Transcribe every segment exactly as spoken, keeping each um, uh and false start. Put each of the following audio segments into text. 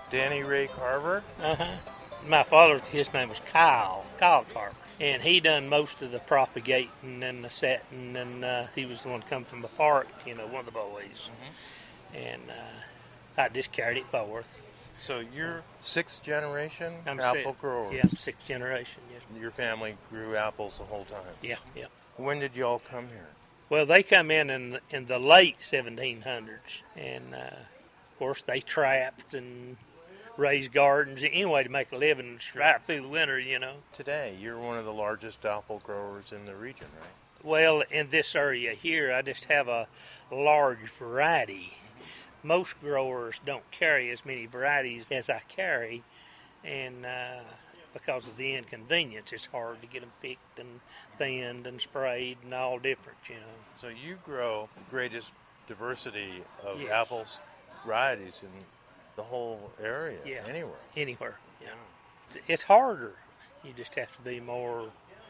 Danny Ray Carver? Uh-huh. My father, his name was Kyle, Kyle Carver. And he done most of the propagating and the setting, and uh, he was the one coming from the park, you know, one of the boys. Mm-hmm. And uh, I just carried it forth. So you're sixth generation I'm apple si- growers? Yeah, I'm sixth generation, yes. Your family grew apples the whole time? Yeah, yeah. When did you all come here? Well, they come in in the, in the late seventeen hundreds, and uh, of course they trapped and raised gardens anyway to make a living and survive through the winter, you know. Today, you're one of the largest apple growers in the region, right? Well, in this area here, I just have a large variety. Most growers don't carry as many varieties as I carry, and uh, because of the inconvenience, it's hard to get them picked and thinned and sprayed and all different, you know. So you grow the greatest diversity of Yes. apple varieties in the whole area, Yeah. anywhere. Anywhere, yeah. It's harder. You just have to be more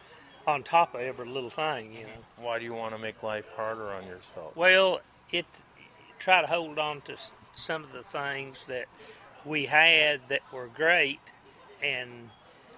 on top of every little thing, you know. Why do you want to make life harder on yourself? Well, it try to hold on to some of the things that we had that were great and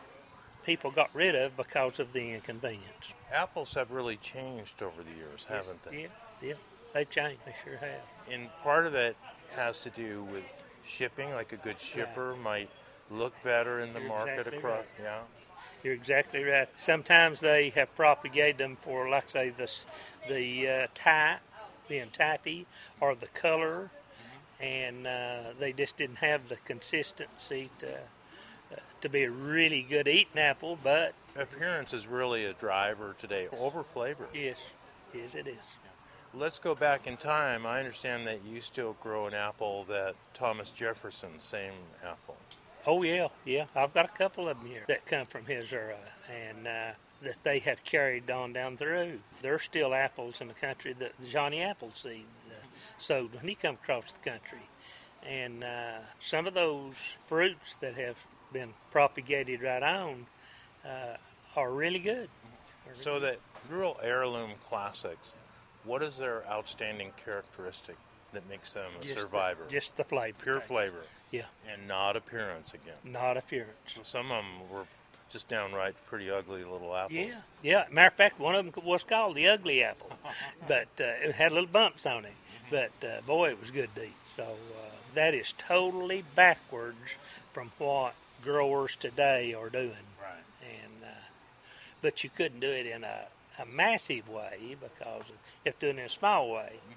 people got rid of because of the inconvenience. Apples have really changed over the years, haven't they? Yeah, yeah, they've changed. They sure have. And part of it has to do with shipping, like a good shipper might look better in the You're market exactly across, right. yeah. You're exactly right. Sometimes they have propagated them for, like say, the the uh, type, being typey, or the color, mm-hmm. and uh, they just didn't have the consistency to uh, to be a really good eating apple. But appearance is really a driver today over flavor. Yes, yes, it is. Let's go back in time. I understand that you still grow an apple that Thomas Jefferson, same apple. Oh, yeah, yeah. I've got a couple of them here that come from his era, and uh, that they have carried on down through. There's still apples in the country that Johnny Appleseed uh, sowed when he come across the country. And uh, some of those fruits that have been propagated right on uh, are really good. Are really so good. that rural heirloom classics, what is their outstanding characteristic that makes them a just survivor? The, just the flavor. Pure flavor. Yeah. And not appearance again. Not appearance. So some of them were just downright pretty ugly little apples. Yeah, yeah. Matter of fact, one of them was called the ugly apple, but uh, it had little bumps on it. But uh, boy, it was good to eat. So uh, that is totally backwards from what growers today are doing. Right. And uh, but you couldn't do it in a, a massive way because you have to do it in a small way. Mm-hmm.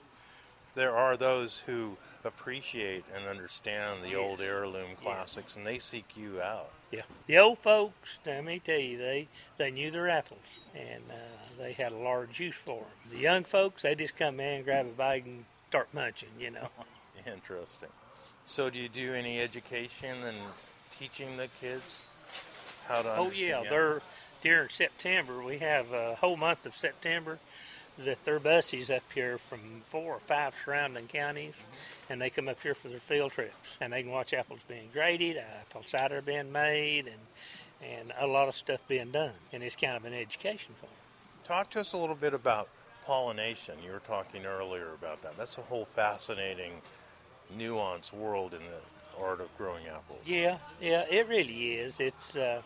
There are those who appreciate and understand the Yes. old heirloom classics, and they seek you out. Yeah, the old folks, let me tell you, they they knew their apples, and uh, they had a large use for them. The young folks, they just come in, grab a bag, and start munching, you know. Interesting. So do you do any education and teaching the kids how to Oh understand? yeah, they're during September. We have a whole month of September that their buses up here from four or five surrounding counties, mm-hmm. and they come up here for their field trips, and they can watch apples being graded, apple cider being made, and and a lot of stuff being done, and it's kind of an education for them. Talk to us a little bit about pollination. You were talking earlier about that. That's a whole fascinating, nuanced world in the art of growing apples. Yeah, yeah, it really is. It's uh,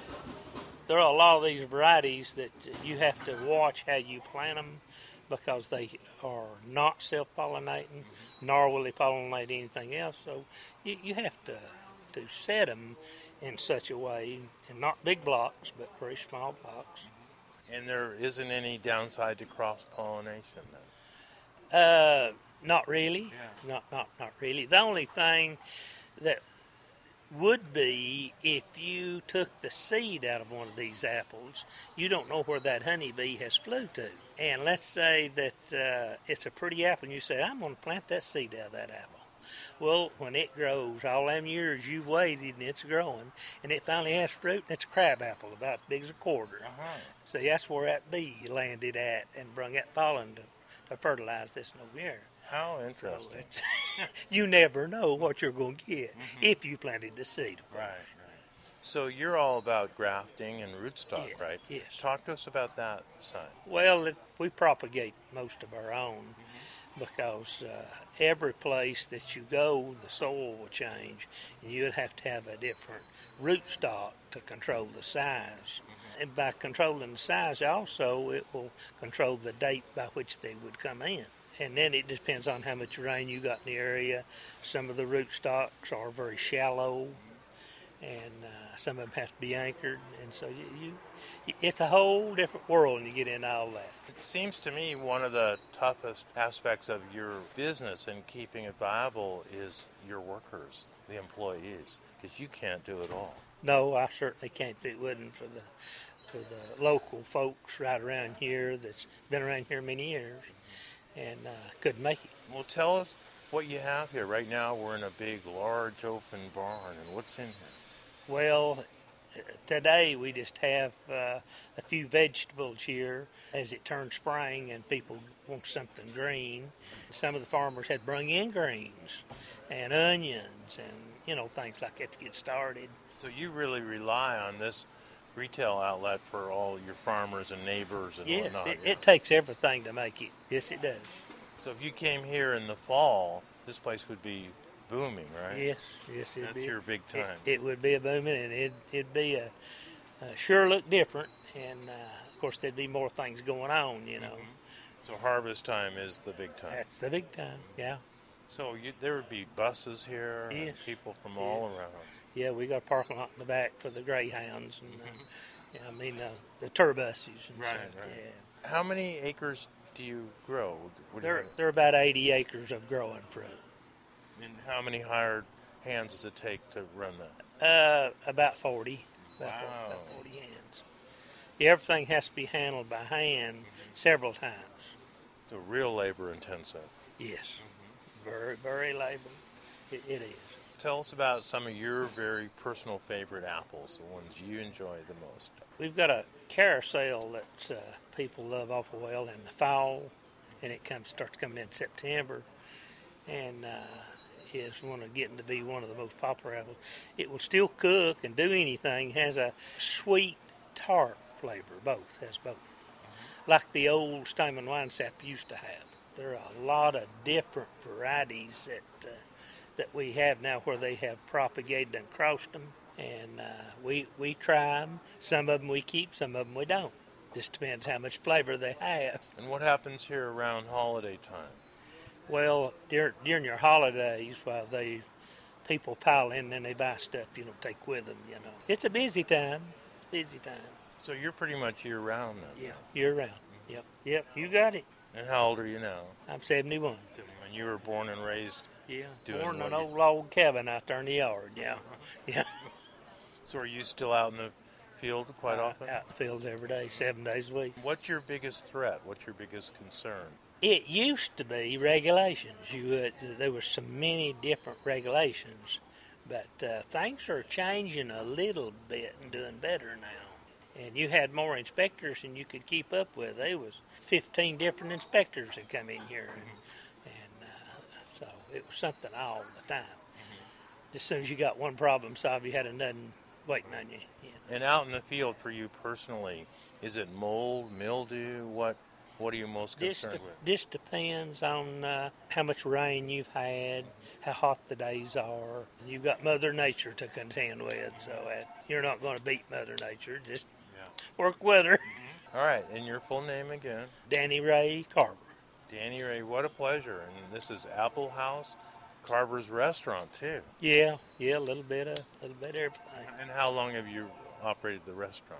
there are a lot of these varieties that you have to watch how you plant them because they are not self-pollinating, mm-hmm. nor will they pollinate anything else. So you, you have to to set them in such a way, and not big blocks, but very small blocks. And there isn't any downside to cross-pollination then? Uh, not really. Yeah. Not not not really. The only thing that would be if you took the seed out of one of these apples, you don't know where that honeybee has flew to. And let's say that uh, it's a pretty apple, and you say, I'm going to plant that seed out of that apple. Well, when it grows, all them years you've waited and it's growing, and it finally has fruit, and it's a crab apple about as big as a quarter. Uh-huh. So that's where that bee landed at and brung that pollen to, to fertilize this over here. How interesting. So it's you never know what you're going to get mm-hmm. if you planted the seed. Right, right. So you're all about grafting and rootstock, yeah, right? Yes. Talk to us about that side. Well, it, we propagate most of our own. Mm-hmm. because uh, every place that you go, the soil will change, and you would have to have a different rootstock to control the size. And by controlling the size, also, it will control the date by which they would come in. And then it depends on how much rain you got in the area. Some of the rootstocks are very shallow, and uh, some of them have to be anchored. And so you, you, it's a whole different world when you get into all that. It seems to me one of the toughest aspects of your business and keeping it viable is your workers, the employees, because you can't do it all. No, I certainly can't. If it wasn't for the for the local folks right around here that's been around here many years and uh, couldn't make it. Well, tell us what you have here. Right now we're in a big, large, open barn, and what's in here? Well, today we just have uh, a few vegetables here. As it turns spring and people want something green, some of the farmers had bring in greens and onions and, you know, things like that to get started. So you really rely on this retail outlet for all your farmers and neighbors and yes, whatnot. It, yeah. it takes everything to make it. Yes, it does. So if you came here in the fall, this place would be booming, right? Yes, yes, it'd That's be. your big time. It, it would be a booming, and it, it'd be a, a sure look different, and uh, of course there'd be more things going on, you know. Mm-hmm. So harvest time is the big time. That's the big time, yeah. So you, there would be buses here, Yes. and people from Yeah. all around. Yeah, we got a parking lot in the back for the greyhounds, and uh, yeah, I mean uh, the turbuses. And Right, stuff, right. Yeah. How many acres do you grow? What do you There, have? there are about eighty acres of growing fruit. And how many hired hands does it take to run that? Uh, about forty. About, Wow. forty, about forty hands. Yeah, everything has to be handled by hand several times. So real labor intensive. Yes, very, very labor. It, it is. Tell us about some of your very personal favorite apples, the ones you enjoy the most. We've got a carousel that uh, people love awful well in the fall, and it comes starts coming in September, and uh, is one of getting to be one of the most popular apples. It will still cook and do anything. Has a sweet tart flavor. Both has both, like the old Steinman wine sap used to have. There are a lot of different varieties that uh, that we have now where they have propagated and crossed them, and uh, we we try them. Some of them we keep, some of them we don't. Just depends how much flavor they have. And what happens here around holiday time? Well, during, during your holidays, while they people pile in and they buy stuff you don't take with them, you know. It's a busy time, busy time. So you're pretty much year-round then? Yeah, year round. Yep, yep, you got it. And how old are you now? I'm seventy-one. And you were born and raised? Yeah, Doing born in what an you- old log cabin out there in the yard, yeah. Yeah. So are you still out in the field quite Uh, often? Out in the fields every day, seven days a week. What's your biggest threat? What's your biggest concern? It used to be regulations. You would, there were so many different regulations, but uh, things are changing a little bit and doing better now. And you had more inspectors than you could keep up with. There was fifteen different inspectors that come in here, and, and uh, so it was something all the time. As soon as you got one problem solved, you had another waiting on you. you know. And out in the field for you personally, is it mold, mildew? What What are you most This, concerned de- with? this depends on uh, how much rain you've had, how hot the days are. You've got Mother Nature to contend with, so uh, you're not going to beat Mother Nature. Just Yeah. work with her. All right, and your full name again? Danny Ray Carver. Danny Ray, what a pleasure. And this is Apple House Carver's Restaurant, too. Yeah, yeah, a little bit of, little bit of everything. And how long have you operated the restaurant?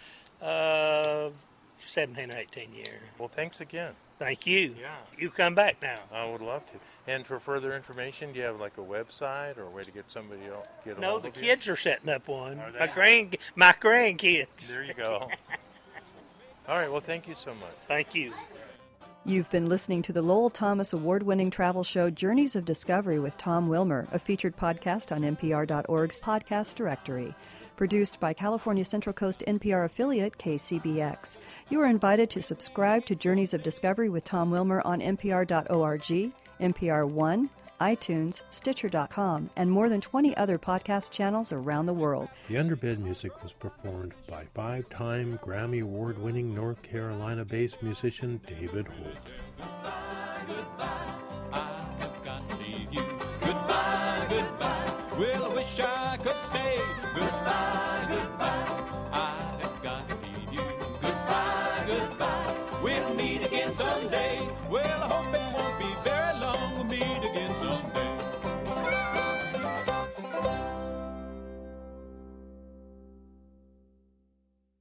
Uh, seventeen or eighteen years. Well, thanks again. Thank you. Yeah. You come back now. I would love to. And for further information, do you have like a website or a way to get somebody else get a No, hold the of you? kids are setting up one. Are they? My grand, my grandkids. There you go. All right, well, thank you so much. Thank you. You've been listening to the Lowell Thomas award-winning travel show Journeys of Discovery with Tom Wilmer, a featured podcast on N P R dot org's podcast directory. Produced by California Central Coast N P R affiliate K C B X. You are invited to subscribe to Journeys of Discovery with Tom Wilmer on N P R dot org, N P R One, iTunes, Stitcher dot com, and more than twenty other podcast channels around the world. The Underbed music was performed by five-time Grammy Award-winning North Carolina-based musician David Holt. Goodbye, goodbye. stay. Goodbye.